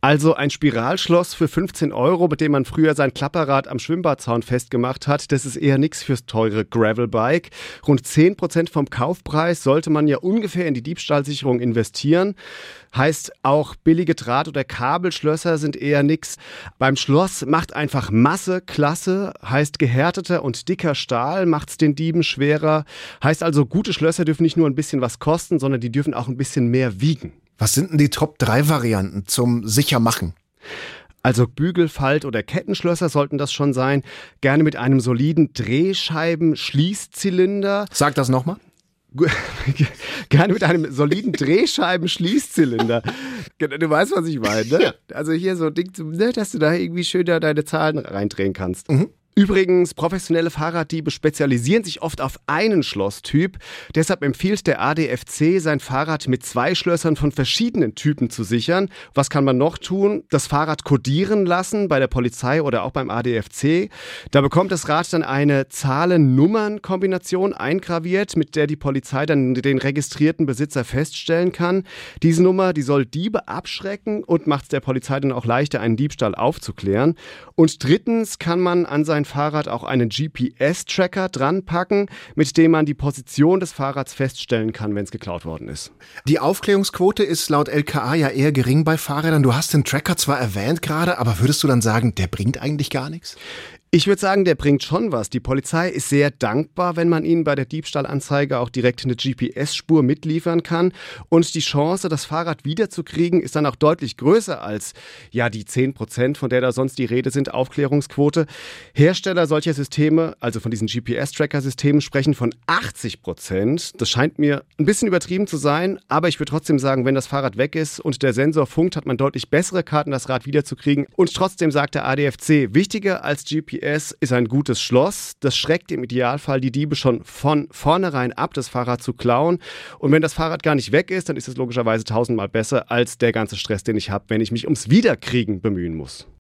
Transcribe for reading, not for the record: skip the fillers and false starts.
Also ein Spiralschloss für 15 €, mit dem man früher sein Klapperrad am Schwimmbadzaun festgemacht hat, das ist eher nichts fürs teure Gravelbike. Rund 10% vom Kaufpreis sollte man ja ungefähr in die Diebstahlsicherung investieren. Heißt auch billige Draht- oder Kabelschlösser sind eher nix. Beim Schloss macht einfach Masse klasse, heißt gehärteter und dicker Stahl macht's den Dieben schwerer. Heißt also, gute Schlösser dürfen nicht nur ein bisschen was kosten, sondern die dürfen auch ein bisschen mehr wiegen. Was sind denn die Top-3-Varianten zum Sichermachen? Also Bügel-, Falt- oder Kettenschlösser sollten das schon sein. Gerne mit einem soliden Drehscheiben-Schließzylinder. Sag das nochmal. Gerne mit einem soliden Drehscheiben-Schließzylinder. Du weißt, was ich meine, ne? Ja. Also hier so ein Ding, dass du da irgendwie schön da deine Zahlen reindrehen kannst. Mhm. Übrigens, professionelle Fahrraddiebe spezialisieren sich oft auf einen Schlosstyp. Deshalb empfiehlt der ADFC, sein Fahrrad mit 2 Schlössern von verschiedenen Typen zu sichern. Was kann man noch tun? Das Fahrrad kodieren lassen bei der Polizei oder auch beim ADFC. Da bekommt das Rad dann eine Zahlen-Nummern-Kombination eingraviert, mit der die Polizei dann den registrierten Besitzer feststellen kann. Diese Nummer, die soll Diebe abschrecken und macht es der Polizei dann auch leichter, einen Diebstahl aufzuklären. Und drittens kann man an sein Fahrrad auch einen GPS-Tracker dran packen, mit dem man die Position des Fahrrads feststellen kann, wenn es geklaut worden ist. Die Aufklärungsquote ist laut LKA ja eher gering bei Fahrrädern. Du hast den Tracker zwar erwähnt gerade, aber würdest du dann sagen, der bringt eigentlich gar nichts? Ich würde sagen, der bringt schon was. Die Polizei ist sehr dankbar, wenn man ihnen bei der Diebstahlanzeige auch direkt eine GPS-Spur mitliefern kann. Und die Chance, das Fahrrad wiederzukriegen, ist dann auch deutlich größer als ja die 10%, von der da sonst die Rede sind, Aufklärungsquote. Hersteller solcher Systeme, also von diesen GPS-Tracker-Systemen, sprechen von 80%. Das scheint mir ein bisschen übertrieben zu sein, aber ich würde trotzdem sagen, wenn das Fahrrad weg ist und der Sensor funkt, hat man deutlich bessere Karten, das Rad wiederzukriegen. Und trotzdem sagt der ADFC, wichtiger als GPS ist ein gutes Schloss. Das schreckt im Idealfall die Diebe schon von vornherein ab, das Fahrrad zu klauen. Und wenn das Fahrrad gar nicht weg ist, dann ist es logischerweise 1000-mal besser als der ganze Stress, den ich habe, wenn ich mich ums Wiederkriegen bemühen muss.